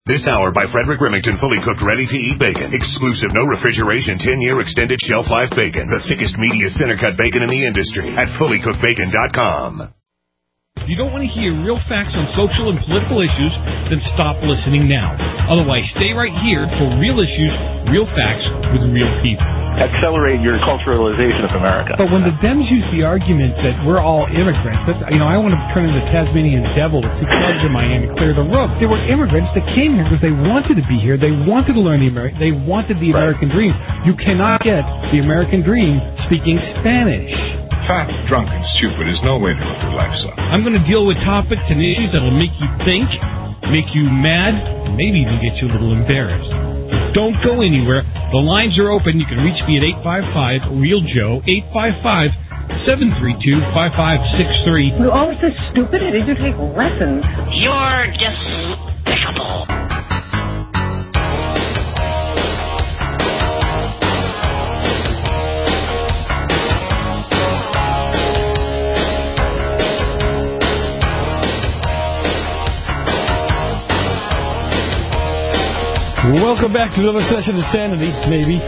This hour by Frederick Remington, fully cooked, ready-to-eat bacon. Exclusive, no refrigeration, 10-year extended shelf life bacon. The thickest, meatiest center-cut bacon in the industry at fullycookedbacon.com. If you don't want to hear real facts on social and political issues, then stop listening now. Otherwise, stay right here for real issues, real facts with real people. Accelerate your culturalization of America. But when the Dems use the argument that we're all immigrants, I want to turn into Tasmanian devil with 2 clubs in Miami, clear the room. They were immigrants that came here because they wanted to be here. They wanted to learn they wanted the American dream. You cannot get the American dream speaking Spanish. Fat, drunk, and stupid is no way to live your life, son. I'm going to deal with topics and issues that will make you think, make you mad, and maybe even get you a little embarrassed. Don't go anywhere. The lines are open. You can reach me at 855-REAL-JOE, 855-732-5563. You're always so stupid. Did you take lessons? You're despicable. Welcome back to another session of Sanity, maybe.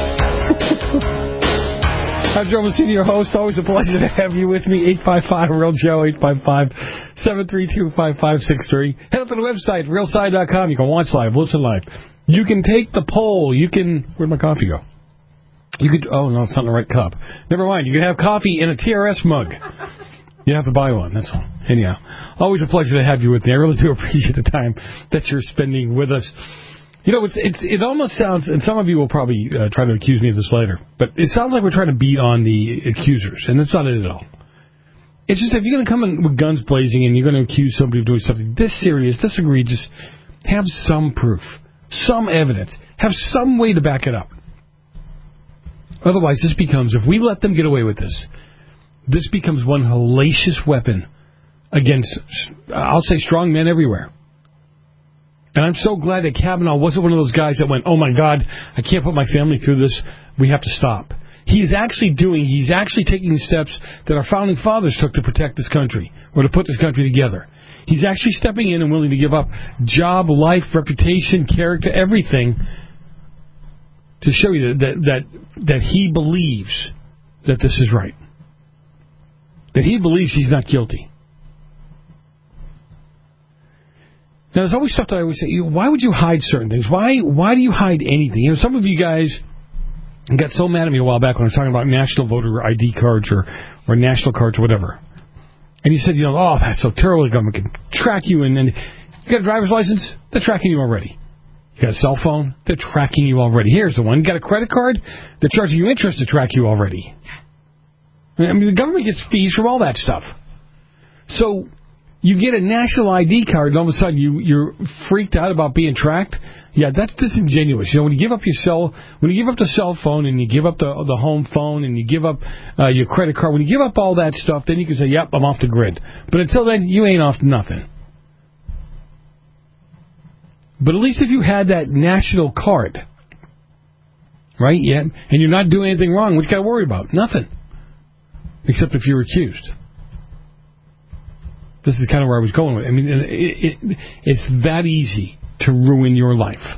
I'm Joe Mancini, your host. Always a pleasure to have you with me. 855-REAL-JOE, 855-732-5563. Head up to the website, realside.com. You can watch live, listen live. You can take the poll. You can... Where'd my coffee go? You could... Oh, no, it's not in the right cup. Never mind. You can have coffee in a TRS mug. You have to buy one, that's all. Anyhow, always a pleasure to have you with me. I really do appreciate the time that you're spending with us. You know, it almost sounds, and some of you will probably try to accuse me of this later, but it sounds like we're trying to beat on the accusers, and that's not it at all. It's just if you're going to come in with guns blazing and you're going to accuse somebody of doing something this serious, this egregious, have some proof, some evidence, have some way to back it up. Otherwise, this becomes, if we let them get away with this becomes one hellacious weapon against, I'll say, strong men everywhere. And I'm so glad that Kavanaugh wasn't one of those guys that went, oh, my God, I can't put my family through this. We have to stop. He's actually taking steps that our founding fathers took to protect this country or to put this country together. He's actually stepping in and willing to give up job, life, reputation, character, everything to show you that he believes that this is right. That he believes he's not guilty. Now, there's always stuff that I always say, why would you hide certain things? Why do you hide anything? You know, some of you guys got so mad at me a while back when I was talking about national voter ID cards or national cards or whatever. And you said, oh, that's so terrible. The government can track you. And then you got a driver's license? They're tracking you already. You got a cell phone? They're tracking you already. Here's the one. You got a credit card? They're charging you interest to track you already. I mean, the government gets fees from all that stuff. So you get a national ID card, and all of a sudden you're freaked out about being tracked. Yeah, that's disingenuous. You know, when you give up the cell phone and you give up the home phone and you give up your credit card, when you give up all that stuff, then you can say, yep, I'm off the grid. But until then, you ain't off nothing. But at least if you had that national card, right? Yeah, and you're not doing anything wrong, what you got to worry about? Nothing. Except if you're accused. This is kind of where I was going with it. I mean, it's that easy to ruin your life.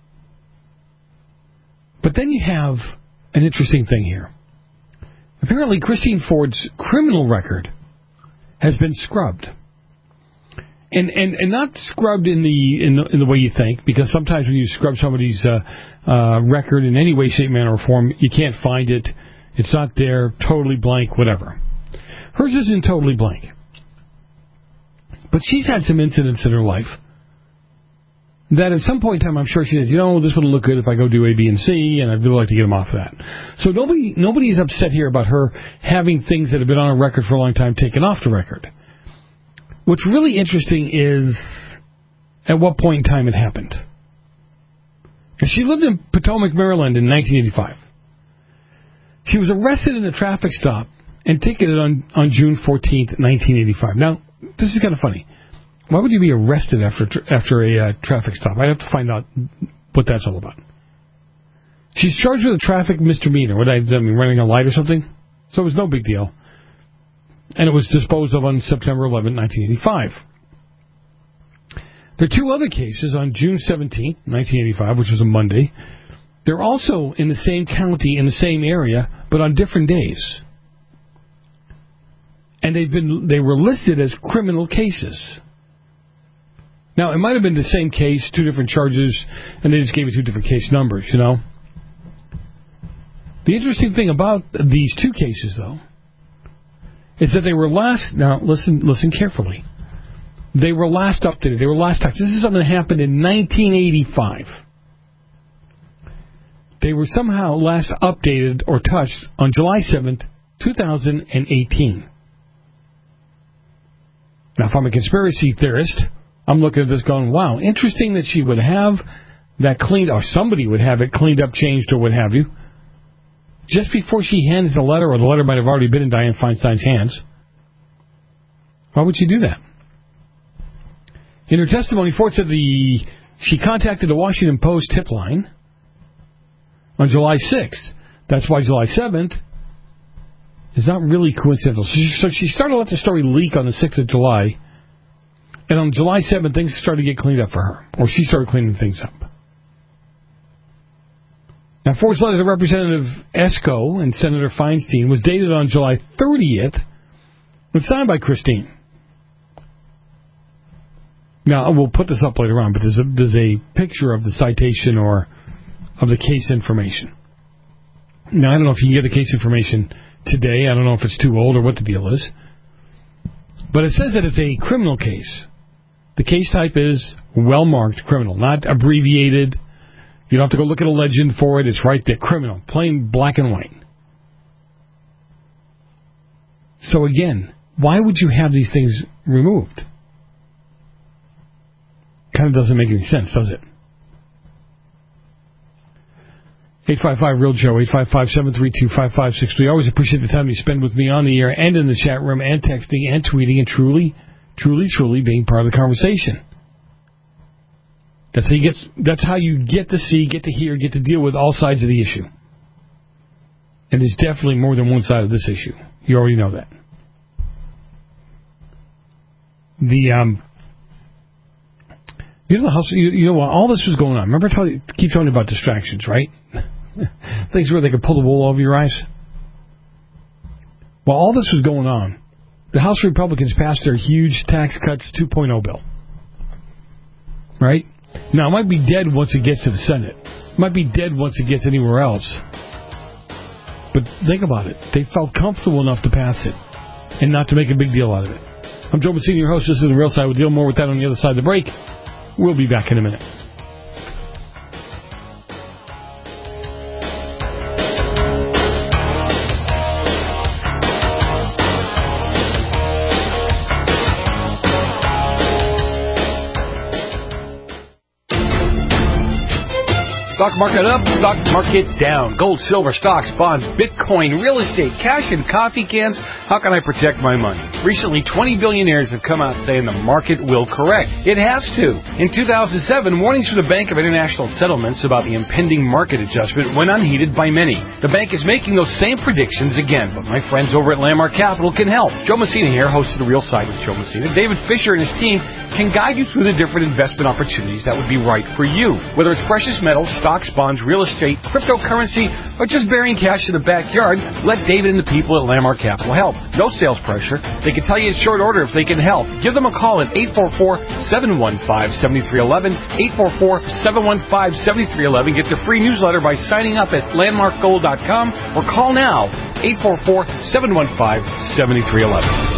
But then you have an interesting thing here. Apparently, Christine Ford's criminal record has been scrubbed. And not scrubbed in the way you think, because sometimes when you scrub somebody's record in any way, shape, manner, or form, you can't find it. It's not there, totally blank, whatever. Hers isn't totally blank. But she's had some incidents in her life that at some point in time, I'm sure she said, this wouldn't look good if I go do A, B, and C, and I'd really like to get them off that. So nobody is upset here about her having things that have been on her record for a long time taken off the record. What's really interesting is at what point in time it happened. And she lived in Potomac, Maryland in 1985. She was arrested in a traffic stop and ticketed on June 14th, 1985. Now, this is kind of funny. Why would you be arrested after a traffic stop? I'd have to find out what that's all about. She's charged with a traffic misdemeanor. Running a light or something? So it was no big deal. And it was disposed of on September 11, 1985. There are two other cases on June 17, 1985, which was a Monday. They're also in the same county, in the same area, but on different days. And they were listed as criminal cases. Now, it might have been the same case, two different charges, and they just gave it two different case numbers, you know. The interesting thing about these two cases, though, is that they were last... Now, listen carefully. They were last updated. They were last touched. This is something that happened in 1985. They were somehow last updated or touched on July 7th, 2018. Now, if I'm a conspiracy theorist, I'm looking at this going, wow, interesting that she would have that cleaned, or somebody would have it cleaned up, changed, or what have you, just before she hands the letter, or the letter might have already been in Dianne Feinstein's hands. Why would she do that? In her testimony, Ford said she contacted the Washington Post tip line on July 6th. That's why July 7th is not really coincidental. So she started to let the story leak on the 6th of July, and on July 7th, things started to get cleaned up for her, or she started cleaning things up. Now, Ford's letter to Representative Esco and Senator Feinstein was dated on July 30th and signed by Christine. Now, we'll put this up later on, but there's a picture of the citation or of the case information. Now, I don't know if you can get the case information today. I don't know if it's too old or what the deal is. But it says that it's a criminal case. The case type is well-marked criminal, not abbreviated. You don't have to go look at a legend for it. It's right there, criminal, plain black and white. So again, why would you have these things removed? Kind of doesn't make any sense, does it? 855-REAL-JOE, 855-732-5563. I always appreciate the time you spend with me on the air and in the chat room and texting and tweeting and truly being part of the conversation. That's how you get to see, get to hear, get to deal with all sides of the issue. And there's definitely more than one side of this issue. You already know that. You know what? All this was going on. Remember, keep telling you about distractions, right? Things where they could pull the wool over your eyes. While all this was going on, the House Republicans passed their huge tax cuts 2.0 bill. Right? Now, it might be dead once it gets to the Senate. It might be dead once it gets anywhere else. But think about it. They felt comfortable enough to pass it and not to make a big deal out of it. I'm Joe Messina, your host. This is The Real Side. We'll deal more with that on the other side of the break. We'll be back in a minute. Stock market up, stock market down. Gold, silver, stocks, bonds, Bitcoin, real estate, cash, and coffee cans. How can I protect my money? Recently, 20 billionaires have come out saying the market will correct. It has to. In 2007, warnings from the Bank of International Settlements about the impending market adjustment went unheeded by many. The bank is making those same predictions again, but my friends over at Landmark Capital can help. Joe Messina here, host of The Real Side with Joe Messina. David Fisher and his team can guide you through the different investment opportunities that would be right for you. Whether it's precious metals, stocks, bonds, real estate, cryptocurrency, or just burying cash in the backyard, let David and the people at Landmark Capital help. No sales pressure. They can tell you in short order if they can help. Give them a call at 844-715-7311, 844-715-7311. Get their free newsletter by signing up at landmarkgold.com or call now, 844-715-7311.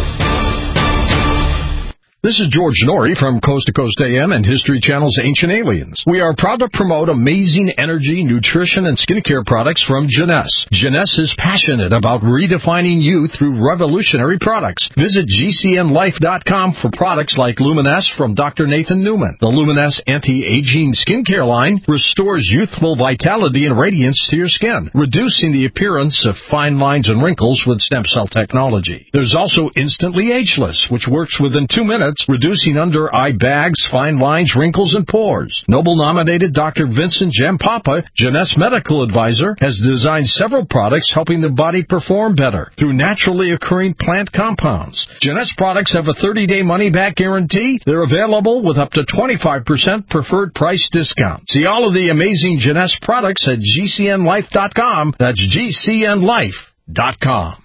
This is George Norrie from Coast to Coast AM and History Channel's Ancient Aliens. We are proud to promote amazing energy, nutrition, and skincare products from Jeunesse. Jeunesse is passionate about redefining you through revolutionary products. Visit GCNlife.com for products like Luminesce from Dr. Nathan Newman. The Luminesce Anti-Aging Skincare line restores youthful vitality and radiance to your skin, reducing the appearance of fine lines and wrinkles with stem cell technology. There's also Instantly Ageless, which works within 2 minutes foreheads, reducing under-eye bags, fine lines, wrinkles, and pores. Noble-nominated Dr. Vincent Jampapa, Jeunesse medical advisor, has designed several products helping the body perform better through naturally occurring plant compounds. Jeunesse products have a 30-day money-back guarantee. They're available with up to 25% preferred price discount. See all of the amazing Jeunesse products at GCNlife.com. That's GCNlife.com.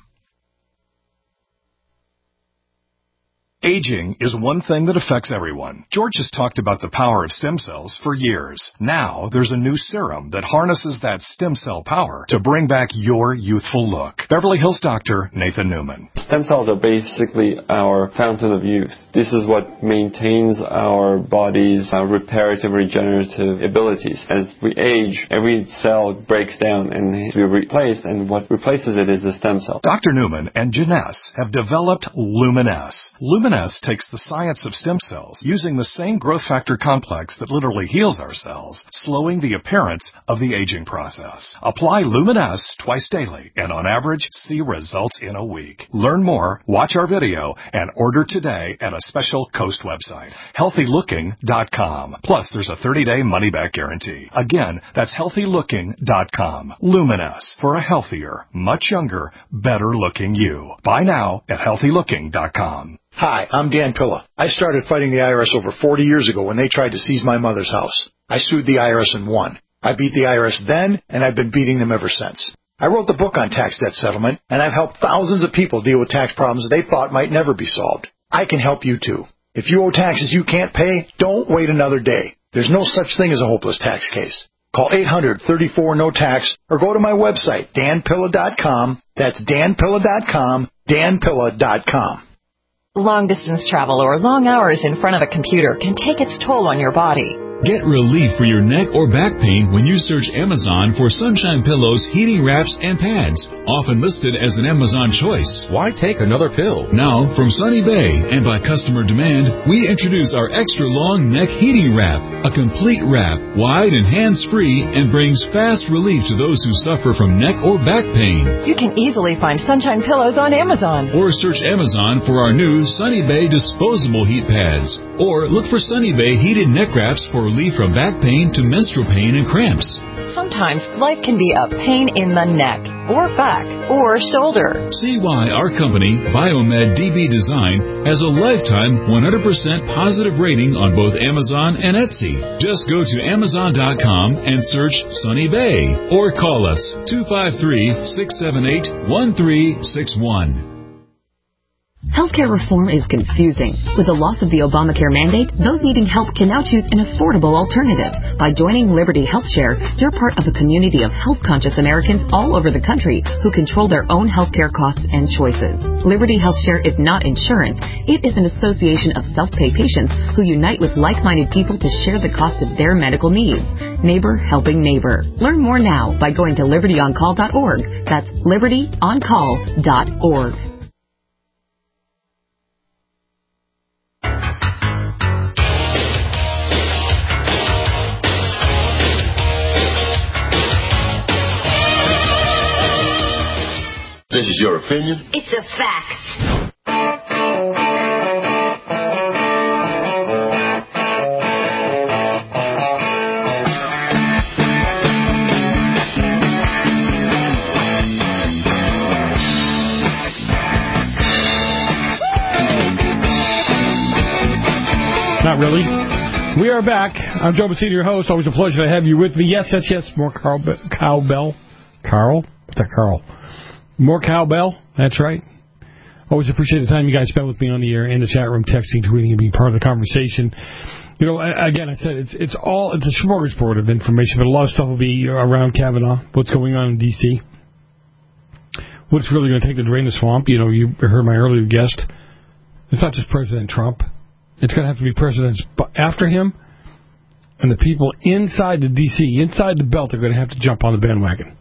Aging is one thing that affects everyone. George has talked about the power of stem cells for years. Now, there's a new serum that harnesses that stem cell power to bring back your youthful look. Beverly Hills doctor Nathan Newman. Stem cells are basically our fountain of youth. This is what maintains our body's reparative, regenerative abilities. As we age, every cell breaks down and needs to be replaced, and what replaces it is the stem cell. Dr. Newman and Jeunesse have developed Luminesse. Luminesse takes the science of stem cells, using the same growth factor complex that literally heals our cells, slowing the appearance of the aging process. Apply Luminesse twice daily, and on average, see results in a week. Learn more, watch our video, and order today at a special Coast website, healthylooking.com. Plus, there's a 30-day money-back guarantee. Again, that's healthylooking.com. Luminesse, for a healthier, much younger, better-looking you. Buy now at healthylooking.com. Hi, I'm Dan Pilla. I started fighting the IRS over 40 years ago when they tried to seize my mother's house. I sued the IRS and won. I beat the IRS then, and I've been beating them ever since. I wrote the book on tax debt settlement, and I've helped thousands of people deal with tax problems they thought might never be solved. I can help you too. If you owe taxes you can't pay, don't wait another day. There's no such thing as a hopeless tax case. Call 800-34-NO-TAX or go to my website, danpilla.com. That's danpilla.com, danpilla.com. Long-distance travel or long hours in front of a computer can take its toll on your body. Get relief for your neck or back pain when you search Amazon for Sunshine Pillows, heating wraps, and pads, often listed as an Amazon choice. Why take another pill? Now, from Sunny Bay, and by customer demand, we introduce our extra long neck heating wrap, a complete wrap, wide and hands-free, and brings fast relief to those who suffer from neck or back pain. You can easily find Sunshine Pillows on Amazon. Or search Amazon for our new Sunny Bay disposable heat pads. Or look for Sunny Bay heated neck wraps for relief from back pain to menstrual pain and cramps. Sometimes life can be a pain in the neck, or back, or shoulder. See why our company, Biomed DB Design, has a lifetime 100% positive rating on both Amazon and Etsy. Just go to Amazon.com and search Sunny Bay, or call us 253-678-1361. Healthcare reform is confusing. With the loss of the Obamacare mandate, those needing help can now choose an affordable alternative. By joining Liberty HealthShare, you're part of a community of health-conscious Americans all over the country who control their own healthcare costs and choices. Liberty HealthShare is not insurance. It is an association of self-pay patients who unite with like-minded people to share the cost of their medical needs. Neighbor helping neighbor. Learn more now by going to libertyoncall.org. That's libertyoncall.org. This is your opinion? It's a fact. Not really. We are back. I'm Joe Messina, your host. Always a pleasure to have you with me. Yes. More cowbell. Carl? What's that, Carl? More cowbell. That's right. Always appreciate the time you guys spend with me on the air, in the chat room, texting, tweeting, and being part of the conversation. You know, again, I said it's a smorgasbord of information, but a lot of stuff will be around Kavanaugh, what's going on in D.C., what's really going to take to drain the swamp. You know, you heard my earlier guest. It's not just President Trump. It's going to have to be presidents after him, and the people inside the D.C., inside the belt, are going to have to jump on the bandwagon.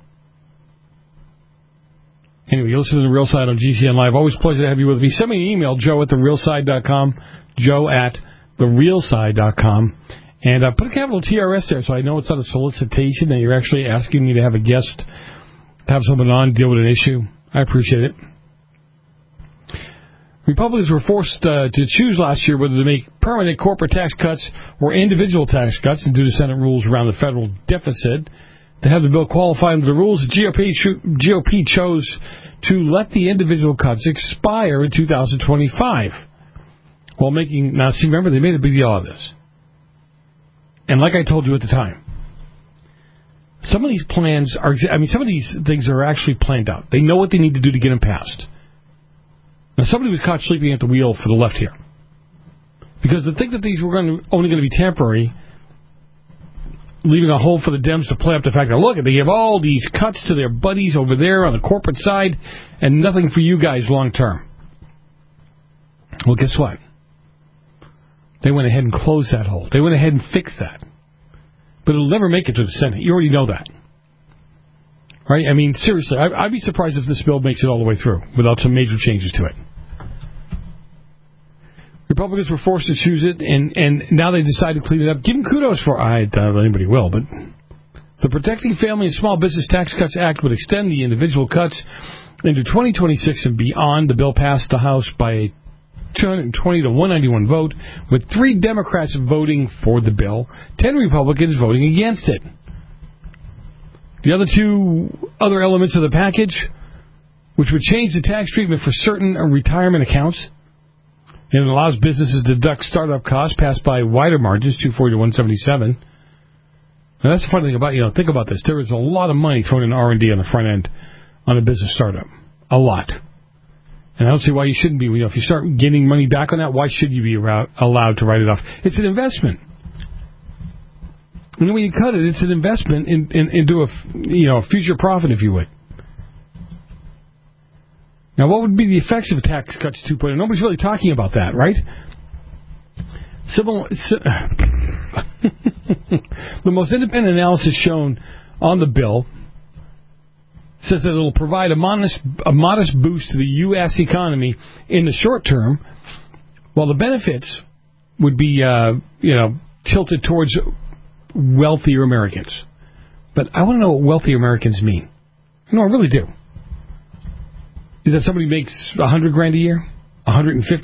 Anyway, you listen to The Real Side on GCN Live. Always a pleasure to have you with me. Send me an email, joe@therealside.com, joe@therealside.com. And put a capital TRS there so I know it's not a solicitation, that you're actually asking me to have a guest, have someone on, deal with an issue. I appreciate it. Republicans were forced to choose last year whether to make permanent corporate tax cuts or individual tax cuts, and due to Senate rules around the federal deficit, to have the bill qualify under the rules, the GOP chose to let the individual cuts expire in 2025. While making, now see, remember, they made a big deal out of this. And like I told you at the time, some of these plans are, some of these things are actually planned out. They know what they need to do to get them passed. Now, somebody was caught sleeping at the wheel for the left here. Because to think that these were only going to be temporary, leaving a hole for the Dems to play up the fact that, look, they give all these cuts to their buddies over there on the corporate side and nothing for you guys long term. Well, guess what? They went ahead and closed that hole. They went ahead and fixed that. But it'll never make it to the Senate. You already know that. Right? I mean, seriously, I'd be surprised if this bill makes it all the way through without some major changes to it. Republicans were forced to choose it, and now they decided to clean it up. Give them kudos for it. I doubt anybody will, but the Protecting Family and Small Business Tax Cuts Act would extend the individual cuts into 2026 and beyond. The bill passed the House by a 220 to 191 vote, with 3 Democrats voting for the bill, 10 Republicans voting against it. The other 2 other elements of the package, which would change the tax treatment for certain retirement accounts, and it allows businesses to deduct startup costs, passed by wider margins, 240 to 177. Now, that's the funny thing about, think about this. There is a lot of money thrown in R&D on the front end on a business startup. A lot. And I don't see why you shouldn't be. If you start getting money back on that, why should you be allowed to write it off? It's an investment. And when you cut it, it's an investment into a future profit, if you would. Now, what would be the effects of Tax Cuts 2.0? Nobody's really talking about that, right? The most independent analysis shown on the bill says that it will provide a modest boost to the U.S. economy in the short term, while the benefits would be, tilted towards wealthier Americans. But I want to know what wealthy Americans mean. No, I really do. Is that somebody makes $100,000 a year? $150,000?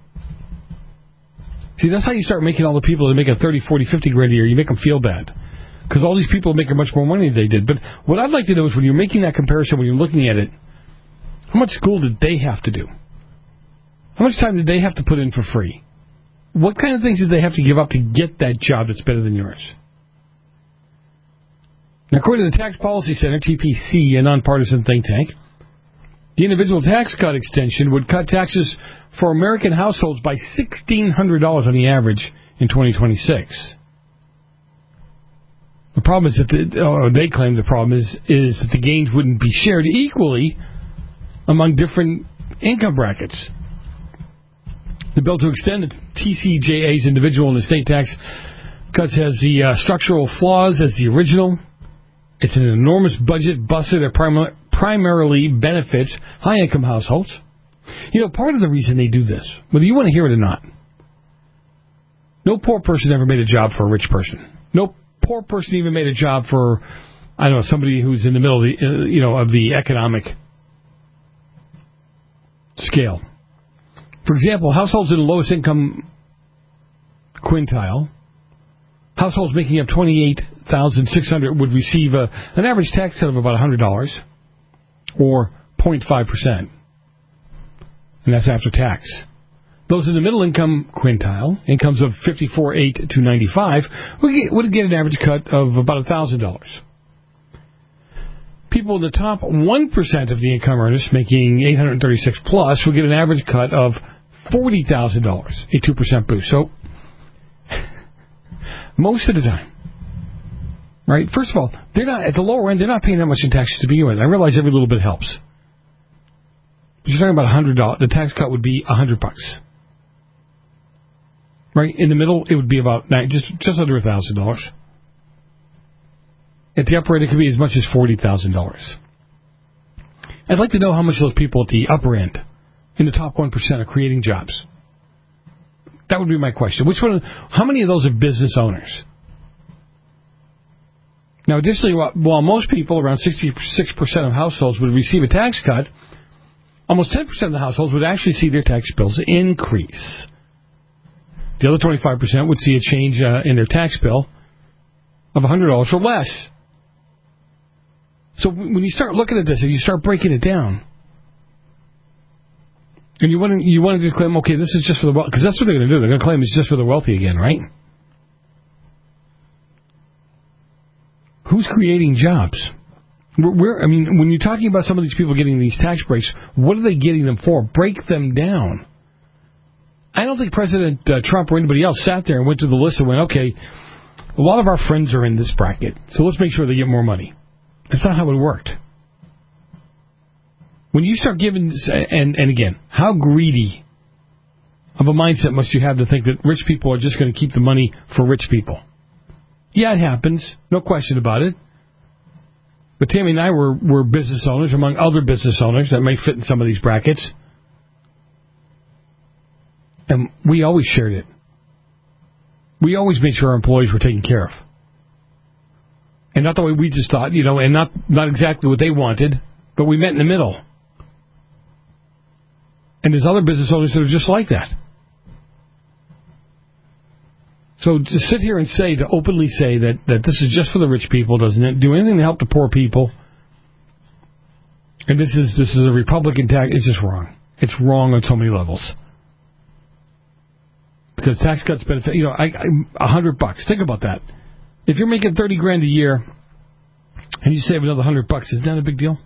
See, that's how you start making all the people that make $30,000, $40,000, $50,000 a year. You make them feel bad. Because all these people are making much more money than they did. But what I'd like to know is when you're making that comparison, when you're looking at it, how much school did they have to do? How much time did they have to put in for free? What kind of things did they have to give up to get that job that's better than yours? Now, according to the Tax Policy Center, TPC, a nonpartisan think tank, the individual tax cut extension would cut taxes for American households by $1,600 on the average in 2026. The problem is that they claim the problem is that the gains wouldn't be shared equally among different income brackets. The bill to extend the TCJA's individual and estate tax cuts has the structural flaws as the original. It's an enormous budget buster that primarily benefits high-income households. Part of the reason they do this, whether you want to hear it or not, no poor person ever made a job for a rich person. No poor person even made a job for, somebody who's in the middle of the economic scale. For example, households in the lowest income quintile, households making up $28,600 would receive an average tax cut of about $100, or 0.5%, and that's after tax. Those in the middle income quintile, incomes of $54,800 to $95,000, would get an average cut of about $1,000. People in the top 1% of the income earners, making $836 plus, would get an average cut of $40,000, a 2% boost. So, most of the time, right? First of all, they're not at the lower end. They're not paying that much in taxes to begin with. I realize every little bit helps. But you're talking about $100. The tax cut would be $100. Right in the middle, it would be about just under $1,000. At the upper end, it could be as much as $40,000. I'd like to know how much those people at the upper end, in the top 1%, are creating jobs. That would be my question. How many of those are business owners? Now, additionally, while most people, around 66% of households, would receive a tax cut, almost 10% of the households would actually see their tax bills increase. The other 25% would see a change in their tax bill of $100 or less. So when you start looking at this and you start breaking it down, and you want to claim, okay, this is just for the wealthy, because that's what they're going to do. They're going to claim it's just for the wealthy again, right? Who's creating jobs? When you're talking about some of these people getting these tax breaks, what are they getting them for? Break them down. I don't think President Trump or anybody else sat there and went to the list and went, okay, a lot of our friends are in this bracket, so let's make sure they get more money. That's not how it worked. When you start giving, and again, how greedy of a mindset must you have to think that rich people are just going to keep the money for rich people? Yeah, it happens. No question about it. But Tammy and I were business owners, among other business owners that may fit in some of these brackets. And we always shared it. We always made sure our employees were taken care of. And not the way we just thought, and not exactly what they wanted, but we met in the middle. And there's other business owners that are just like that. So to sit here and openly say that this is just for the rich people, doesn't do anything to help the poor people, and this is a Republican tax, it's just wrong. It's wrong on so many levels. Because tax cuts benefit, $100. Think about that. If you're making $30,000 a year and you save another $100, isn't that a big deal?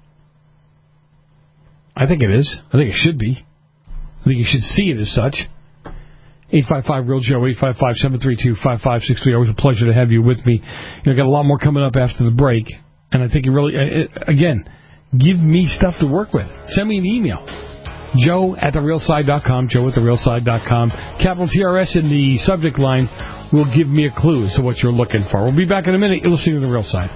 I think it is. I think it should be. I think you should see it as such. 855-REAL-JOE, 855-732-5563. Always a pleasure to have you with me. Got a lot more coming up after the break. And I think you really, again, give me stuff to work with. Send me an email. Joe@therealside.com, Joe@therealside.com. Capital TRS in the subject line will give me a clue as to what you're looking for. We'll be back in a minute. You're listening to The Real Side.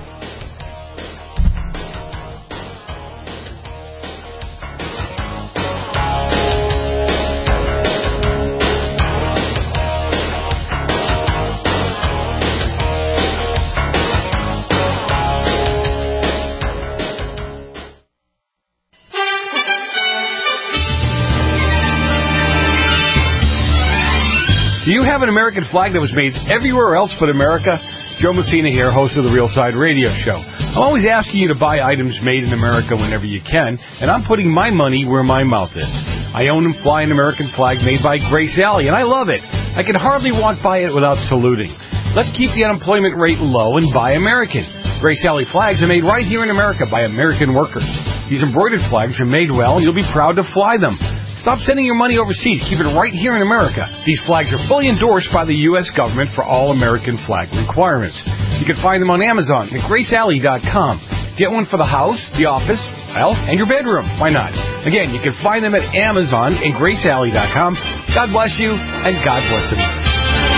Do you have an American flag that was made everywhere else but America? Joe Messina here, host of the Real Side Radio Show. I'm always asking you to buy items made in America whenever you can, and I'm putting my money where my mouth is. I own and fly an American flag made by Grace Alley, and I love it. I can hardly walk by it without saluting. Let's keep the unemployment rate low and buy American. Grace Alley flags are made right here in America by American workers. These embroidered flags are made well, and you'll be proud to fly them. Stop sending your money overseas. Keep it right here in America. These flags are fully endorsed by the U.S. government for all American flag requirements. You can find them on Amazon at GraceAlley.com. Get one for the house, the office, and your bedroom. Why not? Again, you can find them at Amazon and GraceAlley.com. God bless you, and God bless America.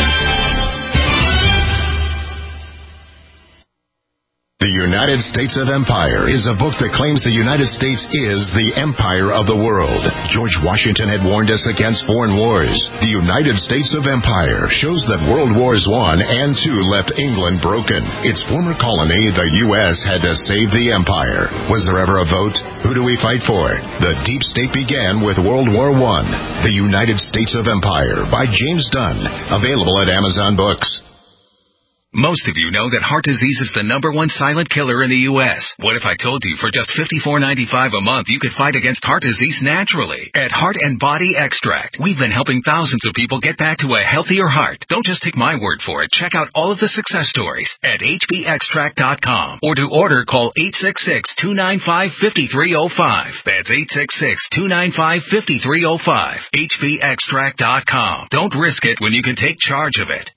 The United States of Empire is a book that claims the United States is the empire of the world. George Washington had warned us against foreign wars. The United States of Empire shows that World Wars I and II left England broken. Its former colony, the U.S., had to save the empire. Was there ever a vote? Who do we fight for? The deep state began with World War I. The United States of Empire by James Dunn. Available at Amazon Books. Most of you know that heart disease is the #1 silent killer in the U.S. What if I told you for just $54.95 a month you could fight against heart disease naturally? At Heart and Body Extract, we've been helping thousands of people get back to a healthier heart. Don't just take my word for it. Check out all of the success stories at hbextract.com. Or to order, call 866-295-5305. That's 866-295-5305. hbextract.com. Don't risk it when you can take charge of it.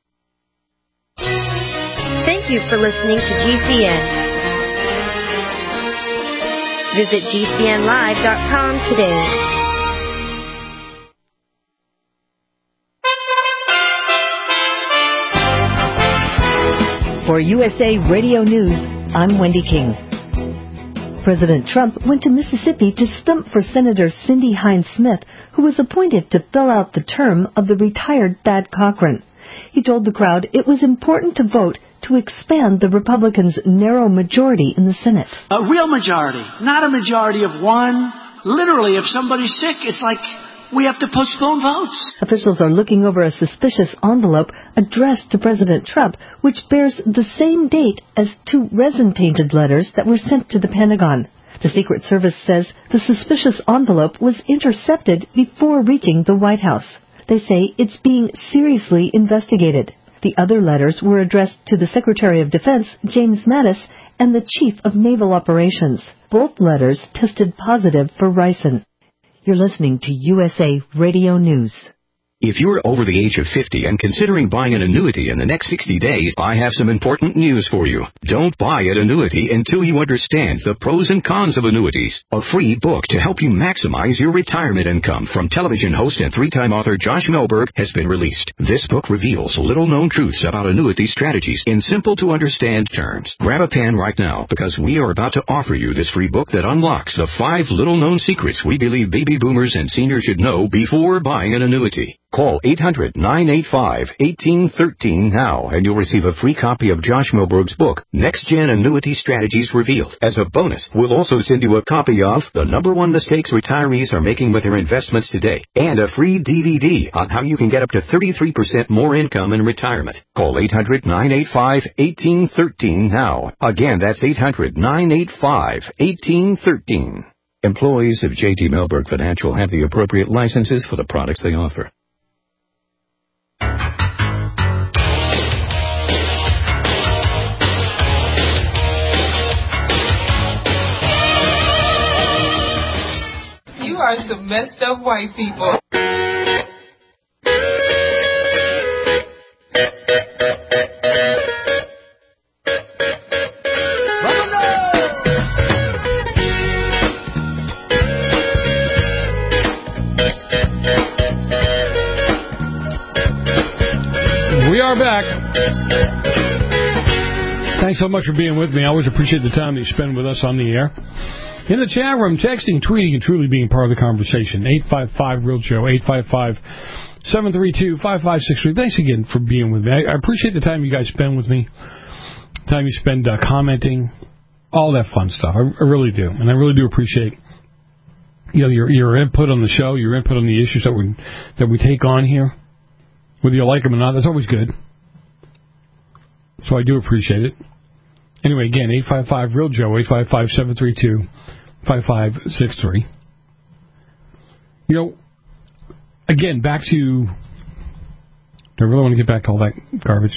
Thank you for listening to GCN. Visit GCNlive.com today. For USA Radio News, I'm Wendy King. President Trump went to Mississippi to stump for Senator Cindy Hines Smith, who was appointed to fill out the term of the retired Thad Cochran. He told the crowd it was important to vote to expand the Republicans' narrow majority in the Senate. A real majority, not a majority of 1 literally, if somebody's sick, it's like we have to postpone votes. Officials are looking over a suspicious envelope addressed to President Trump, which bears the same date as 2 resin-painted letters that were sent to the Pentagon. The Secret Service says the suspicious envelope was intercepted before reaching the White House. They say it's being seriously investigated. The other letters were addressed to the Secretary of Defense, James Mattis, and the Chief of Naval Operations. Both letters tested positive for ricin. You're listening to USA Radio News. If you're over the age of 50 and considering buying an annuity in the next 60 days, I have some important news for you. Don't buy an annuity until you understand the pros and cons of annuities. A free book to help you maximize your retirement income from television host and 3-time author Josh Melberg has been released. This book reveals little-known truths about annuity strategies in simple-to-understand terms. Grab a pen right now because we are about to offer you this free book that unlocks the 5 little-known secrets we believe baby boomers and seniors should know before buying an annuity. Call 800-985-1813 now, and you'll receive a free copy of Josh Melberg's book, Next Gen Annuity Strategies Revealed. As a bonus, we'll also send you a copy of The #1 Mistakes Retirees Are Making with Their Investments Today, and a free DVD on how you can get up to 33% more income in retirement. Call 800-985-1813 now. Again, that's 800-985-1813. Employees of J.T. Melberg Financial have the appropriate licenses for the products they offer. You are some messed up white people. We are back. Thanks so much for being with me. I always appreciate the time that you spend with us on the air. In the chat room, texting, tweeting, and truly being part of the conversation. 855-REAL-JOE, 855-732-5563. Thanks again for being with me. I appreciate the time you guys spend with me, the time you spend commenting, all that fun stuff. I really do. And I really do appreciate your input on the show, your input on the issues that we take on here. Whether you like them or not, that's always good. So I do appreciate it. Anyway, again, 855-REAL-JOE, 855-732-5563. Again, back to... I really want to get back to all that garbage.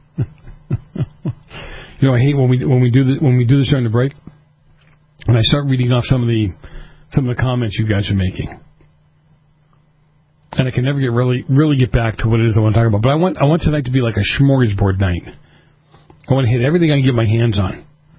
I hate when we do this during the break, and I start reading off some of the comments you guys are making. And I can never really get back to what it is I want to talk about. But I want tonight to be like a smorgasbord night. I want to hit everything I can get my hands on.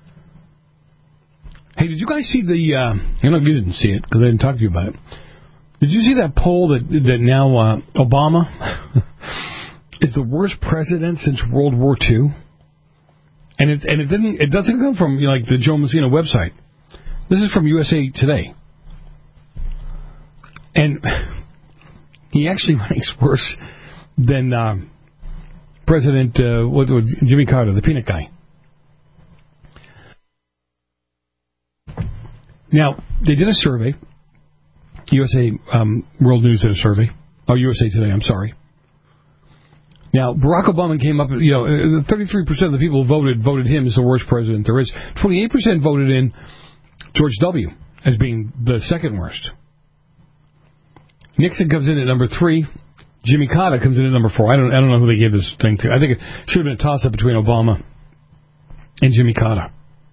Hey, did you guys see the... I know you didn't see it because I didn't talk to you about it. Did you see that poll that now Obama is the worst president since World War II? And it doesn't come from the Joe Messina website. This is from USA Today. And he actually ranks worse than President Jimmy Carter, the peanut guy. Now, they did a survey. USA World News did a survey. Oh, USA Today, I'm sorry. Now, Barack Obama came up, 33% of the people who voted him as the worst president there is. 28% voted in George W. as being the second worst. Nixon comes in at number 3. Jimmy Carter comes in at number 4. I don't know who they gave this thing to. I think it should have been a toss-up between Obama and Jimmy Carter.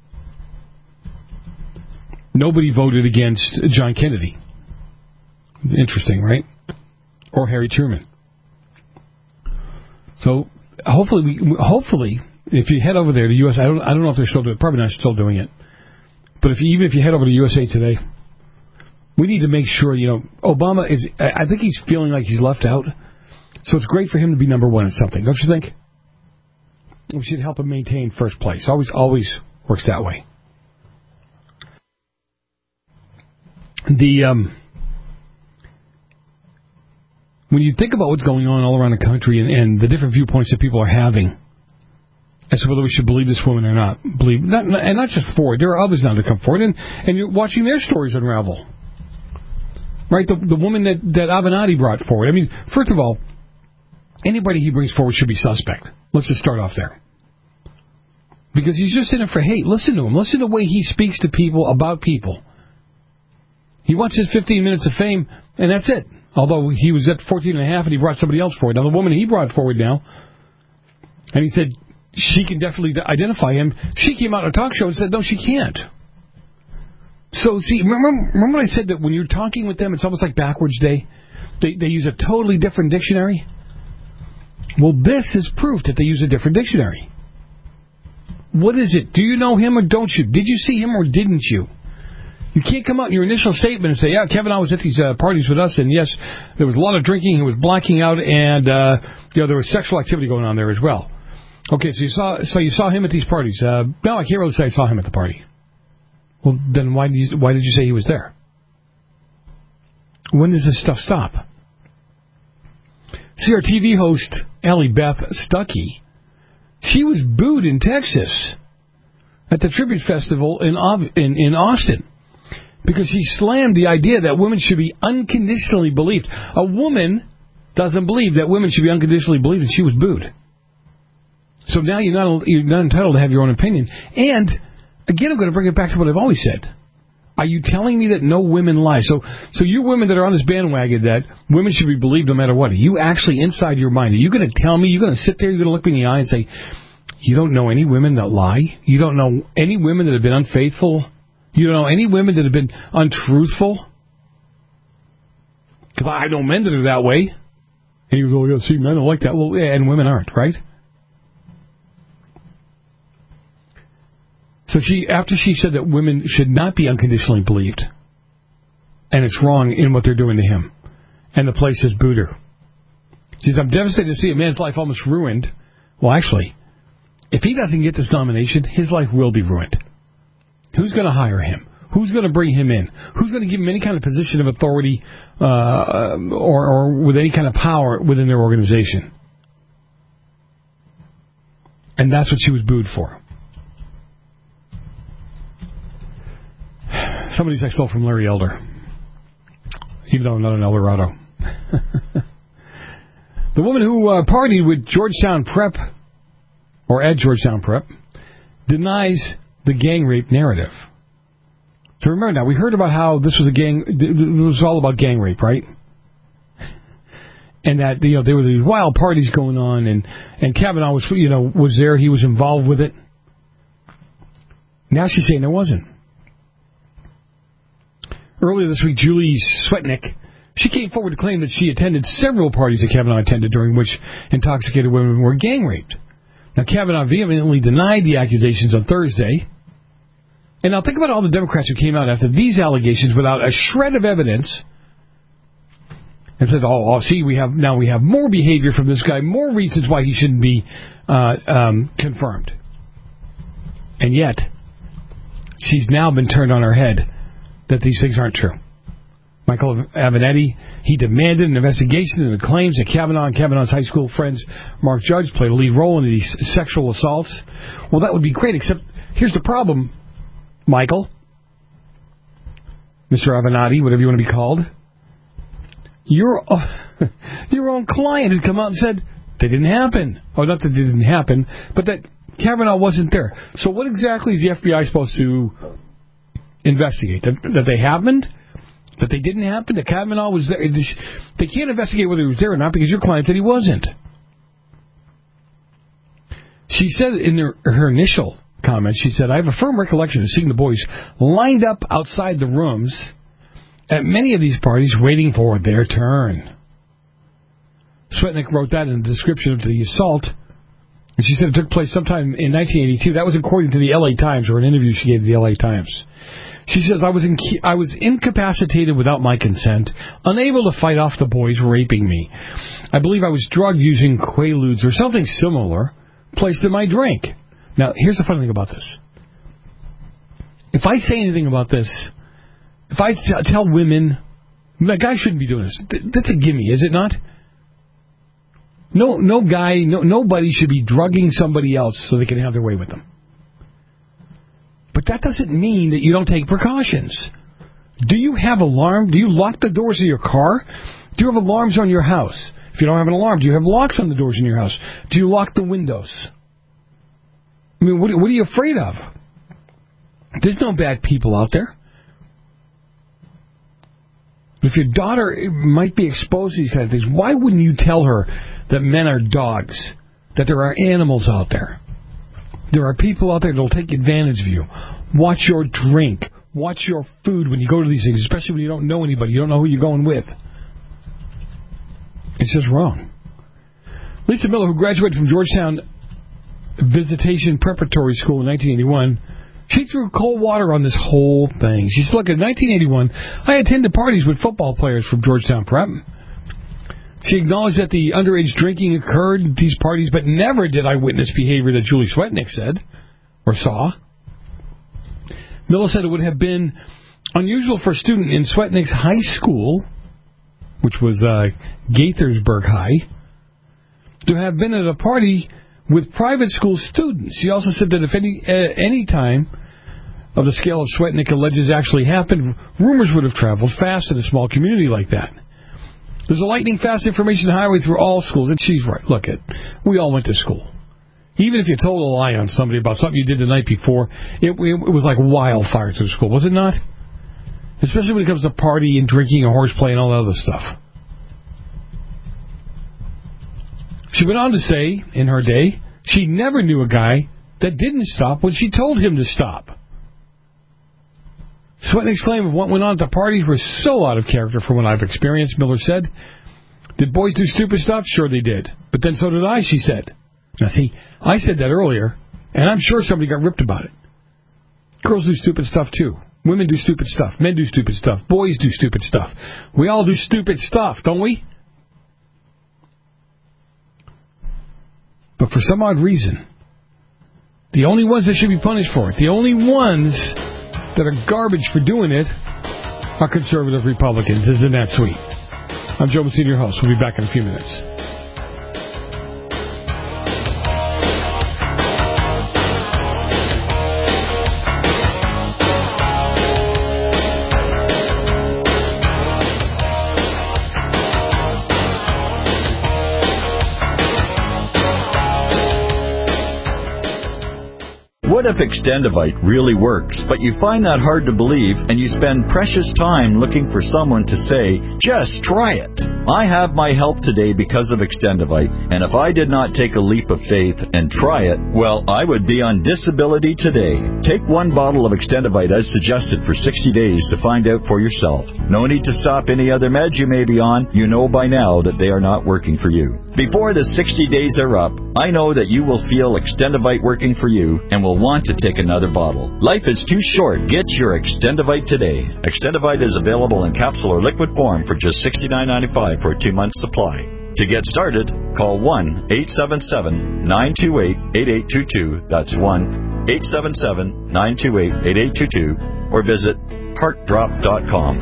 Nobody voted against John Kennedy. Interesting, right? Or Harry Truman. So hopefully, if you head over there to US, I don't know if they're still doing it. Probably not still doing it. But even if you head over to USA Today, we need to make sure, Obama is. I think he's feeling like he's left out. So it's great for him to be number 1 at something, don't you think? We should help him maintain first place. Always works that way. When you think about what's going on all around the country and the different viewpoints that people are having as to whether we should believe this woman or not, and not just Ford, there are others now that come forward, and you're watching their stories unravel. right? The woman that Avenatti brought forward. I mean, first of all, anybody he brings forward should be suspect. Let's just start off there. Because he's just in it for hate. Listen to him. Listen to the way he speaks to people about people. He wants his 15 minutes of fame, and that's it. Although he was at 14 and a half, and he brought somebody else forward. Now, the woman he brought forward now, and he said she can definitely identify him. She came out on a talk show and said, no, she can't. So, see, remember when I said that when you're talking with them, it's almost like backwards day? They use a totally different dictionary? Well, this is proof that they use a different dictionary. What is it? Do you know him or don't you? Did you see him or didn't you? You can't come out in your initial statement and say, yeah, Kevin, I was at these parties with us, and yes, there was a lot of drinking, he was blacking out, and there was sexual activity going on there as well. Okay, so you saw him at these parties. No, I can't really say I saw him at the party. Well, then why did you say he was there? When does this stuff stop? See, our TV host, Allie Beth Stuckey, she was booed in Texas at the Tribute Festival in Austin because she slammed the idea that women should be unconditionally believed. A woman doesn't believe that women should be unconditionally believed, and she was booed. So now you're not entitled to have your own opinion. And again, I'm going to bring it back to what I've always said. Are you telling me that no women lie? So you women that are on this bandwagon that women should be believed no matter what, are you actually inside your mind? Are you going to tell me, you're going to sit there, you're going to look me in the eye and say, you don't know any women that lie? You don't know any women that have been unfaithful? You don't know any women that have been untruthful? Because I know men that are that way. And you go, see, men are like that. Well, yeah, and women aren't, right? So after she said that women should not be unconditionally believed, and it's wrong in what they're doing to him, and the place has booed her. She says, I'm devastated to see a man's life almost ruined. Well, actually, if he doesn't get this nomination, his life will be ruined. Who's going to hire him? Who's going to bring him in? Who's going to give him any kind of position of authority or with any kind of power within their organization? And that's what she was booed for. Somebody's I stole from Larry Elder. Even though I'm not an Eldorado. The woman who partied with Georgetown Prep, or at Georgetown Prep, denies the gang rape narrative. So remember now, we heard about how this was it was all about gang rape, right? And that there were these wild parties going on, and Kavanaugh was there, he was involved with it. Now she's saying there wasn't. Earlier this week, Julie Swetnick, she came forward to claim that she attended several parties that Kavanaugh attended during which intoxicated women were gang raped. Now, Kavanaugh vehemently denied the accusations on Thursday. And now think about all the Democrats who came out after these allegations without a shred of evidence and said, see, we have more behavior from this guy, more reasons why he shouldn't be confirmed. And yet, she's now been turned on her head that these things aren't true. Michael Avenatti, he demanded an investigation into the claims that Kavanaugh and Kavanaugh's high school friends, Mark Judge, played a lead role in these sexual assaults. Well, that would be great, except here's the problem, Michael, Mr. Avenatti, whatever you want to be called. Your own client had come out and said they didn't happen. Oh, not that they didn't happen, but that Kavanaugh wasn't there. So what exactly is the FBI supposed to investigate? That they happened? That they didn't happen? That Kavanaugh was there? They can't investigate whether he was there or not because your client said he wasn't. She said in her initial comment, she said, I have a firm recollection of seeing the boys lined up outside the rooms at many of these parties waiting for their turn. Swetnick wrote that in the description of the assault. And she said it took place sometime in 1982. That was according to the L.A. Times, or an interview she gave to the L.A. Times. She says, I was incapacitated without my consent, unable to fight off the boys raping me. I believe I was drugged using Quaaludes or something similar placed in my drink. Now, here's the funny thing about this. If I say anything about this, if I tell women, that guy shouldn't be doing this, that's a gimme, is it not? Nobody should be drugging somebody else so they can have their way with them. But that doesn't mean that you don't take precautions. Do you have alarm? Do you lock the doors of your car? Do you have alarms on your house? If you don't have an alarm, do you have locks on the doors in your house? Do you lock the windows? I mean, what are you afraid of? There's no bad people out there. If your daughter might be exposed to these kind of things, why wouldn't you tell her that men are dogs, that there are animals out there? There are people out there that will take advantage of you. Watch your drink. Watch your food when you go to these things, especially when you don't know anybody. You don't know who you're going with. It's just wrong. Lisa Miller, who graduated from Georgetown Visitation Preparatory School in 1981, she threw cold water on this whole thing. She said, look, in 1981, I attended parties with football players from Georgetown Prep. She acknowledged that the underage drinking occurred at these parties, but never did I witness behavior that Julie Swetnick said or saw. Miller said it would have been unusual for a student in Swetnick's high school, which was Gaithersburg High, to have been at a party with private school students. She also said that if any time of the scale of Swetnick alleges actually happened, rumors would have traveled fast in a small community like that. There's a lightning-fast information highway through all schools, and she's right. Look, we all went to school. Even if you told a lie on somebody about something you did the night before, it was like wildfire through school, was it not? Especially when it comes to party and drinking and horseplay and all that other stuff. She went on to say, in her day, she never knew a guy that didn't stop when she told him to stop. Swetnick's claim of what went on at the parties was so out of character from what I've experienced, Miller said. Did boys do stupid stuff? Sure they did. But then so did I, she said. Now see, I said that earlier, and I'm sure somebody got ripped about it. Girls do stupid stuff too. Women do stupid stuff. Men do stupid stuff. Boys do stupid stuff. We all do stupid stuff, don't we? But for some odd reason, the only ones that should be punished for it, the only ones that are garbage for doing it, are conservative Republicans. Isn't that sweet? I'm Joe Messina, your host. We'll be back in a few minutes. What if Extendivite really works, but you find that hard to believe and you spend precious time looking for someone to say, just try it? I have my help today because of Extendivite, and if I did not take a leap of faith and try it, well, I would be on disability today. Take one bottle of Extendivite as suggested for 60 days to find out for yourself. No need to stop any other meds you may be on. You know by now that they are not working for you. Before the 60 days are up, I know that you will feel Extendivite working for you and will want to take another bottle. Life is too short. Get your Extendivite today. Extendivite is available in capsule or liquid form for just $69.95 for a 2-month supply. To get started, call 1-877-928-8822. That's 1-877-928-8822. Or visit heartdrop.com.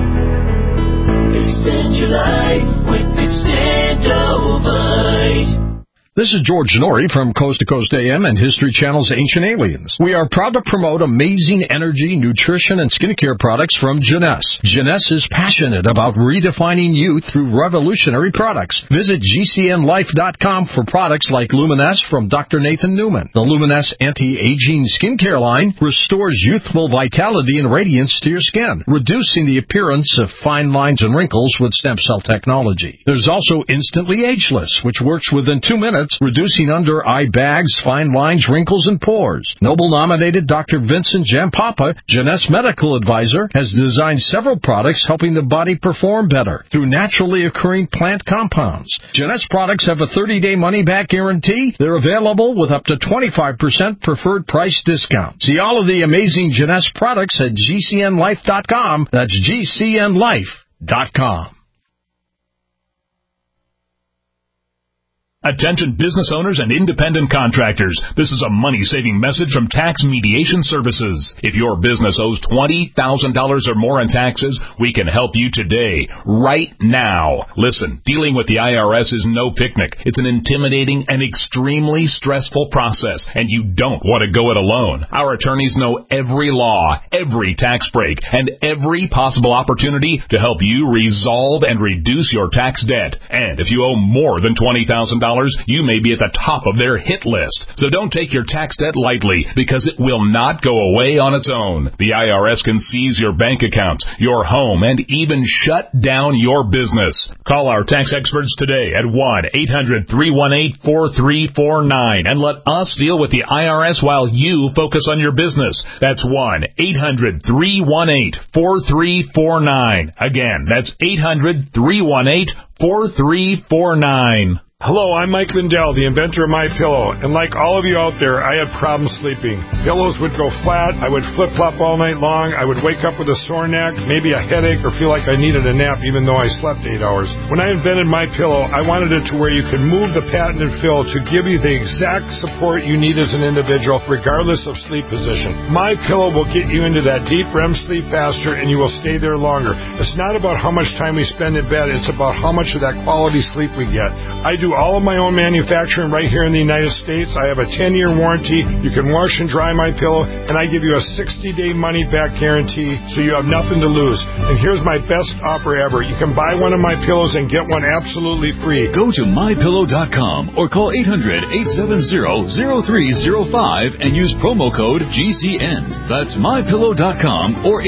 Extend your life with Extendivite. This is George Norrie from Coast to Coast AM and History Channel's Ancient Aliens. We are proud to promote amazing energy, nutrition, and skincare products from Jeunesse. Jeunesse is passionate about redefining youth through revolutionary products. Visit GCNlife.com for products like Luminesse from Dr. Nathan Newman. The Luminesse anti-aging skincare line restores youthful vitality and radiance to your skin, reducing the appearance of fine lines and wrinkles with stem cell technology. There's also Instantly Ageless, which works within 2 minutes, reducing under-eye bags, fine lines, wrinkles, and pores. Nobel-nominated Dr. Vincent Jampapa, Jeunesse medical advisor, has designed several products helping the body perform better through naturally occurring plant compounds. Jeunesse products have a 30-day money-back guarantee. They're available with up to 25% preferred price discount. See all of the amazing Jeunesse products at GCNlife.com. That's GCNlife.com. Attention business owners and independent contractors. This is a money-saving message from Tax Mediation Services. If your business owes $20,000 or more in taxes, we can help you today, right now. Listen, dealing with the IRS is no picnic. It's an intimidating and extremely stressful process, and you don't want to go it alone. Our attorneys know every law, every tax break, and every possible opportunity to help you resolve and reduce your tax debt. And if you owe more than $20,000, you may be at the top of their hit list. So don't take your tax debt lightly, because it will not go away on its own. The IRS can seize your bank accounts, your home, and even shut down your business. Call our tax experts today at 1-800-318-4349 and let us deal with the IRS while you focus on your business. That's 1-800-318-4349. Again, that's 800-318-4349. Hello, I'm Mike Lindell, the inventor of MyPillow, and like all of you out there, I had problems sleeping. Pillows would go flat, I would flip-flop all night long, I would wake up with a sore neck, maybe a headache, or feel like I needed a nap even though I slept 8 hours. When I invented MyPillow, I wanted it to where you could move the patented fill to give you the exact support you need as an individual, regardless of sleep position. MyPillow will get you into that deep REM sleep faster, and you will stay there longer. It's not about how much time we spend in bed, it's about how much of that quality sleep we get. I do all of my own manufacturing right here in the United States. I have a 10-year warranty. You can wash and dry my pillow, and I give you a 60-day money-back guarantee, so you have nothing to lose. And here's my best offer ever. You can buy one of my pillows and get one absolutely free. Go to MyPillow.com or call 800-870-0305 and use promo code GCN. That's MyPillow.com or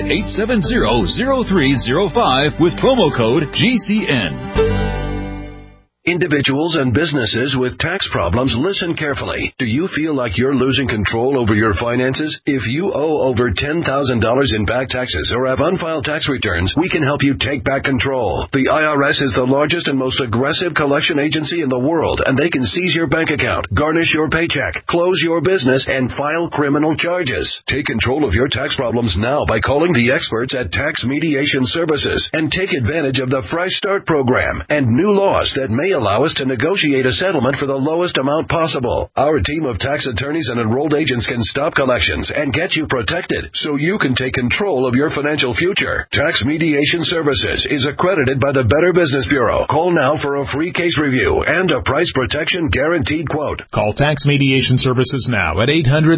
800-870-0305 with promo code GCN. Individuals and businesses with tax problems, listen carefully. Do you feel like you're losing control over your finances? If you owe over $10,000 in back taxes or have unfiled tax returns, we can help you take back control. The IRS is the largest and most aggressive collection agency in the world, and they can seize your bank account, garnish your paycheck, close your business, and file criminal charges. Take control of your tax problems now by calling the experts at Tax Mediation Services and take advantage of the Fresh Start program and new laws that may allow us to negotiate a settlement for the lowest amount possible. Our team of tax attorneys and enrolled agents can stop collections and get you protected so you can take control of your financial future. Tax Mediation Services is accredited by the Better Business Bureau. Call now for a free case review and a price protection guaranteed quote. Call Tax Mediation Services now at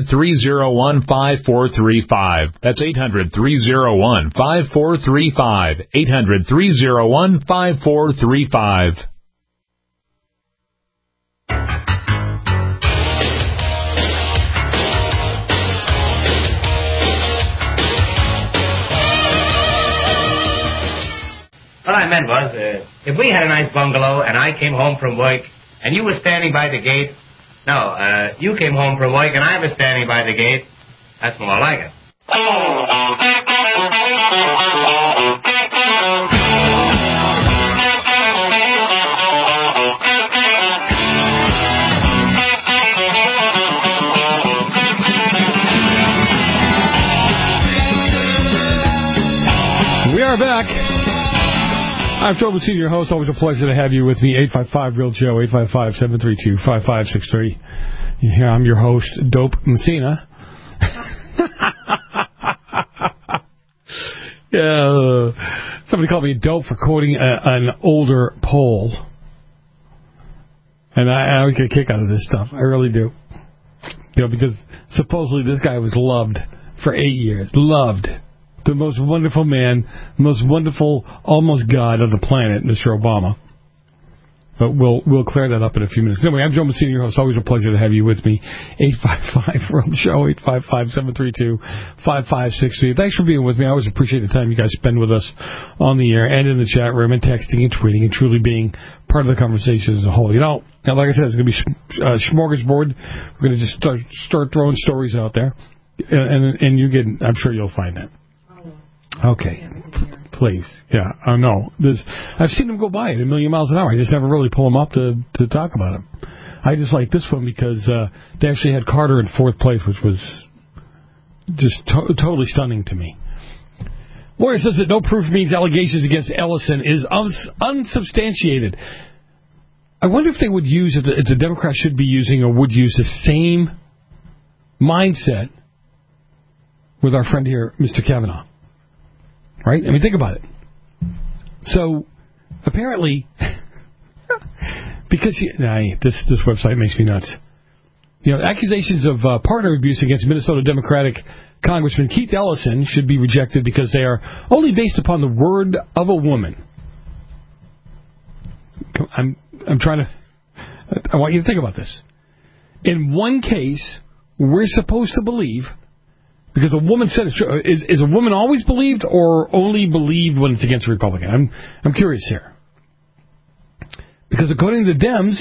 800-301-5435. That's 800-301-5435. 800-301-5435. What I meant was, if we had a nice bungalow and I came home from work and you were standing by the gate, you came home from work and I was standing by the gate, that's more like it. We are back. I'm Joe Messina, your host. Always a pleasure to have you with me. 855-REAL-JOE, 855-732-5563. Here I'm your host, Dope Messina. Somebody called me dope for quoting an older poll. And I always get a kick out of this stuff. I really do. Because supposedly this guy was loved for 8 years. Loved. The most wonderful man, most wonderful, almost God of the planet, Mr. Obama. But we'll clear that up in a few minutes. Anyway, I'm Joe Messina, your host. Always a pleasure to have you with me. 855-REAL-SHOW, 855-732-5563. Thanks for being with me. I always appreciate the time you guys spend with us on the air and in the chat room and texting and tweeting and truly being part of the conversation as a whole. Like I said, it's going to be a smorgasbord. We're going to just start throwing stories out there. And you get, I'm sure you'll find that. Okay, please. Yeah, I know. I've seen them go by at 1,000,000 miles an hour. I just never really pull them up to talk about them. I just like this one because they actually had Carter in fourth place, which was just totally stunning to me. Lawyer says that no proof means allegations against Ellison is unsubstantiated. I wonder if they would use, if the Democrats should be using or would use the same mindset with our friend here, Mr. Kavanaugh. Right? I mean, think about it. So, apparently, because this website makes me nuts. Accusations of partner abuse against Minnesota Democratic Congressman Keith Ellison should be rejected because they are only based upon the word of a woman. I want you to think about this. In one case, we're supposed to believe, because a woman said it, is a woman always believed or only believed when it's against a Republican? I'm curious here. Because according to the Dems,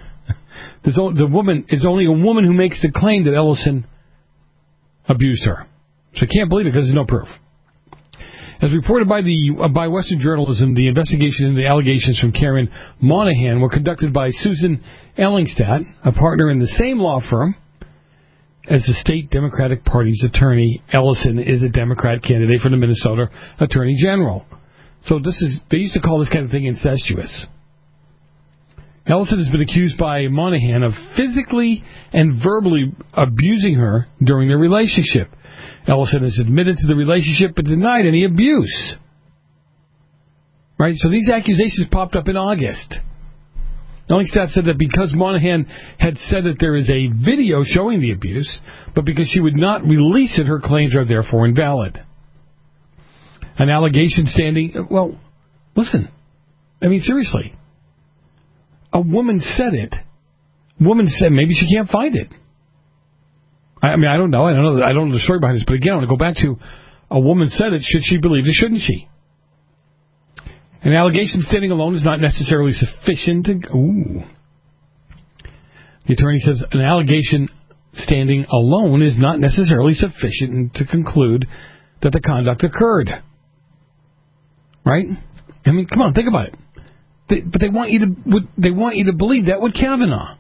it's only a woman who makes the claim that Ellison abused her. So I can't believe it because there's no proof. As reported by Western Journalism, the investigation into the allegations from Karen Monahan were conducted by Susan Ellingstadt, a partner in the same law firm as the state Democratic Party's attorney. Ellison is a Democrat candidate for the Minnesota Attorney General. So they used to call this kind of thing incestuous. Ellison has been accused by Monahan of physically and verbally abusing her during their relationship. Ellison has admitted to the relationship but denied any abuse. Right? So these accusations popped up in August. Ellingstadt said that because Monahan had said that there is a video showing the abuse, but because she would not release it, her claims are therefore invalid. An allegation standing... Well, listen. I mean, seriously. A woman said it. Woman said maybe she can't find it. I mean, I don't know. I don't know the story behind this. But again, I want to go back to a woman said it. Should she believe it? Shouldn't she? An allegation standing alone is not necessarily sufficient to... Ooh. The attorney says an allegation standing alone is not necessarily sufficient to conclude that the conduct occurred. Right? I mean, come on, think about it. But they want you to believe that with Kavanaugh.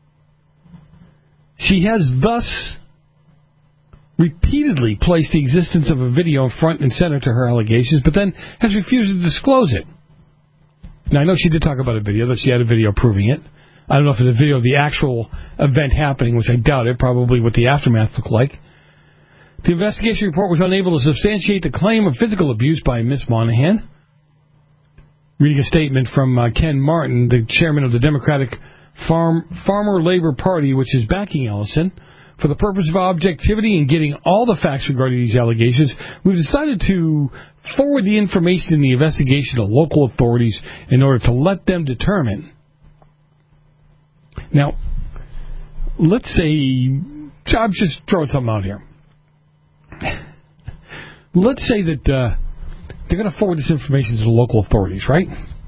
She has thus repeatedly placed the existence of a video front and center to her allegations, but then has refused to disclose it. Now, I know she did talk about a video, that she had a video proving it. I don't know if it's a video of the actual event happening, which I doubt it, probably what the aftermath looked like. The investigation report was unable to substantiate the claim of physical abuse by Ms. Monahan. Reading a statement from Ken Martin, the chairman of the Democratic Farmer Labor Party, which is backing Ellison. For the purpose of objectivity and getting all the facts regarding these allegations, we've decided to forward the information in the investigation to local authorities in order to let them determine. Now, let's say, I'm just throwing something out here. Let's say that they're going to forward this information to the local authorities, right?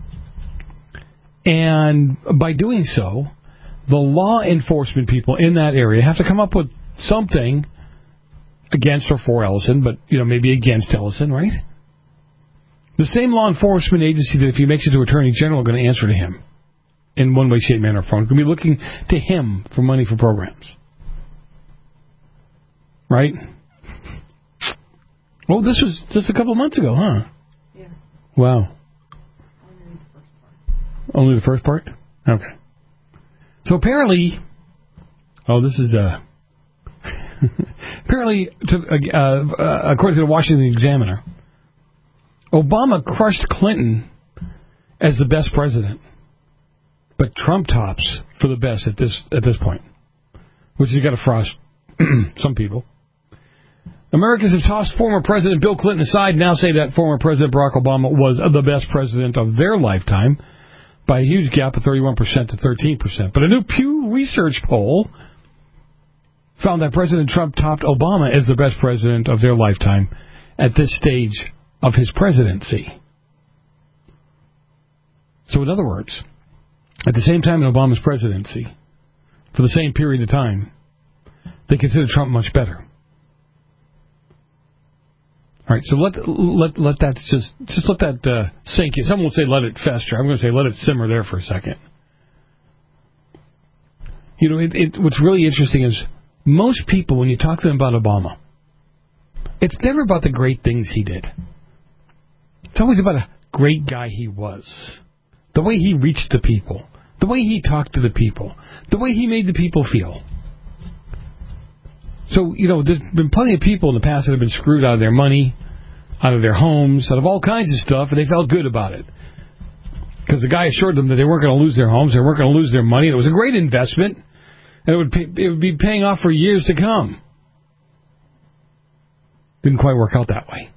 And by doing so, the law enforcement people in that area have to come up with something against or for Ellison, but maybe against Ellison, right? The same law enforcement agency that if he makes it to Attorney General are going to answer to him in one way, shape, manner, or form. Going to be looking to him for money for programs. Right? Oh, this was just a couple of months ago, huh? Yeah. Wow. Only the first part? Okay. So apparently, this is apparently, according to the Washington Examiner, Obama crushed Clinton as the best president, but Trump tops for the best at this point, which has got to frost some people. Americans have tossed former President Bill Clinton aside, now say that former President Barack Obama was the best president of their lifetime, by a huge gap of 31% to 13%. But a new Pew Research poll found that President Trump topped Obama as the best president of their lifetime at this stage of his presidency. So in other words, at the same time in Obama's presidency, for the same period of time, they consider Trump much better. All right, so let that just let that sink in. Someone will say let it fester. I'm going to say let it simmer there for a second. What's really interesting is most people, when you talk to them about Obama, it's never about the great things he did. It's always about a great guy he was, the way he reached the people, The way he talked to the people. The way he made the people feel. So, there's been plenty of people in the past that have been screwed out of their money, out of their homes, out of all kinds of stuff, and they felt good about it. Because the guy assured them that they weren't going to lose their homes, they weren't going to lose their money. It was a great investment, and it would be paying off for years to come. Didn't quite work out that way.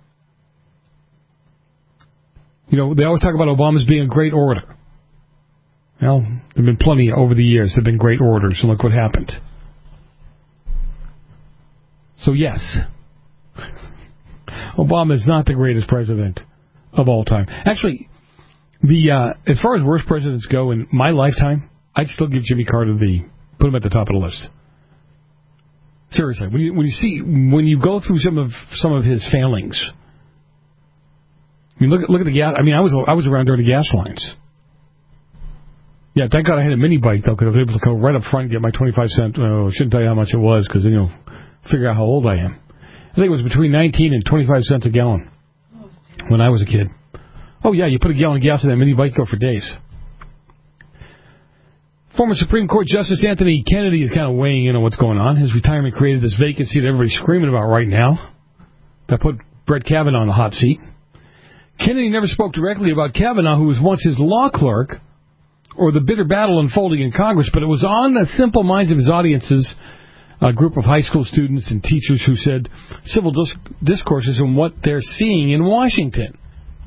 They always talk about Obama's being a great orator. Well, there have been plenty over the years that have been great orators, and look what happened. So yes, Obama is not the greatest president of all time. Actually, as far as worst presidents go in my lifetime, I'd still give Jimmy Carter put him at the top of the list. Seriously, when you go through some of his failings, I mean, look at the gas. I mean, I was around during the gas lines. Yeah, thank God I had a mini bike though, because I was able to go right up front and get my 25-cent. I shouldn't tell you how much it was, because then figure out how old I am. I think it was between 19 and 25 cents a gallon when I was a kid. Oh, yeah, you put a gallon of gas in that mini bike, go for days. Former Supreme Court Justice Anthony Kennedy is kind of weighing in on what's going on. His retirement created this vacancy that everybody's screaming about right now. That put Brett Kavanaugh on the hot seat. Kennedy never spoke directly about Kavanaugh, who was once his law clerk, or the bitter battle unfolding in Congress, but it was on the simple minds of his audiences, a group of high school students and teachers who said civil discourses and what they're seeing in Washington.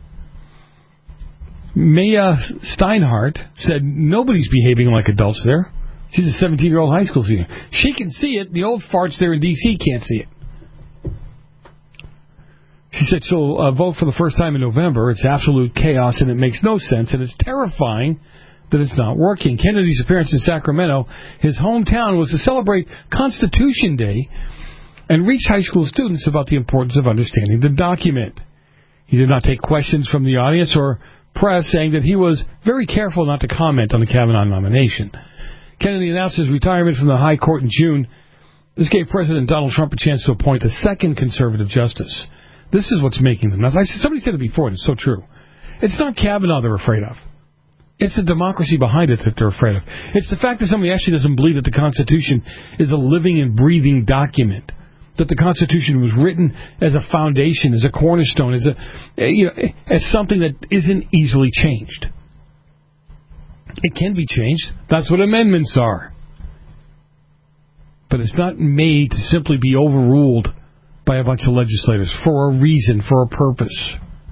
Maya Steinhardt said nobody's behaving like adults there. She's a 17-year-old high school student. She can see it. The old farts there in D.C. can't see it. She said she'll vote for the first time in November. It's absolute chaos and it makes no sense and it's terrifying that it's not working. Kennedy's appearance in Sacramento, his hometown, was to celebrate Constitution Day and reach high school students about the importance of understanding the document. He did not take questions from the audience or press, saying that he was very careful not to comment on the Kavanaugh nomination. Kennedy announced his retirement from the high court in June. This gave President Donald Trump a chance to appoint a second conservative justice. This is what's making them nuts. Somebody said it before, and it's so true. It's not Kavanaugh they're afraid of. It's the democracy behind it that they're afraid of. It's the fact that somebody actually doesn't believe that the Constitution is a living and breathing document, that the Constitution was written as a foundation, as a cornerstone, as something that isn't easily changed. It can be changed. That's what amendments are. But it's not made to simply be overruled by a bunch of legislators for a reason, for a purpose.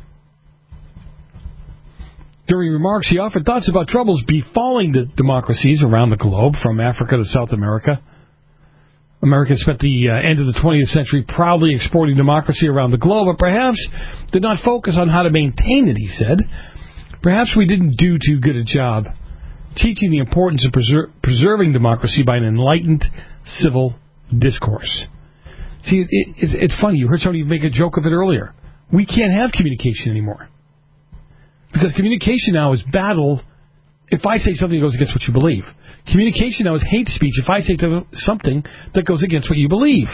During remarks, he offered thoughts about troubles befalling the democracies around the globe, from Africa to South America. Americans spent the end of the 20th century proudly exporting democracy around the globe, but perhaps did not focus on how to maintain it, he said. Perhaps we didn't do too good a job teaching the importance of preserving democracy by an enlightened civil discourse. See, it's funny. You heard somebody make a joke of it earlier. We can't have communication anymore. Because communication now is battle. If I say something that goes against what you believe. Communication now is hate speech if I say something that goes against what you believe.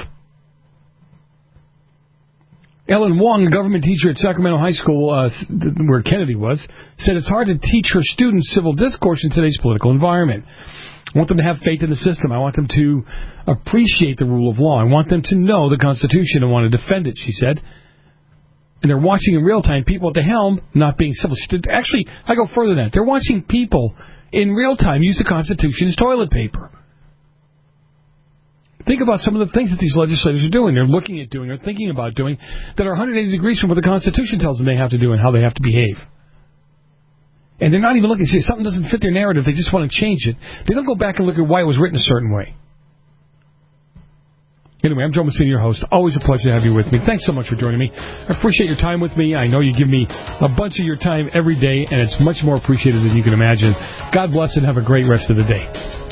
Ellen Wong, a government teacher at Sacramento High School, where Kennedy was, said it's hard to teach her students civil discourse in today's political environment. I want them to have faith in the system. I want them to appreciate the rule of law. I want them to know the Constitution and want to defend it, she said. And they're watching in real time people at the helm not being civil. Actually, I go further than that. They're watching people in real time use the Constitution as toilet paper. Think about some of the things that these legislators are doing. They're looking at doing or thinking about doing that are 180 degrees from what the Constitution tells them they have to do and how they have to behave. And they're not even looking to see if something doesn't fit their narrative. They just want to change it. They don't go back and look at why it was written a certain way. Anyway, I'm Joe Messina, your host. Always a pleasure to have you with me. Thanks so much for joining me. I appreciate your time with me. I know you give me a bunch of your time every day, and it's much more appreciated than you can imagine. God bless and have a great rest of the day.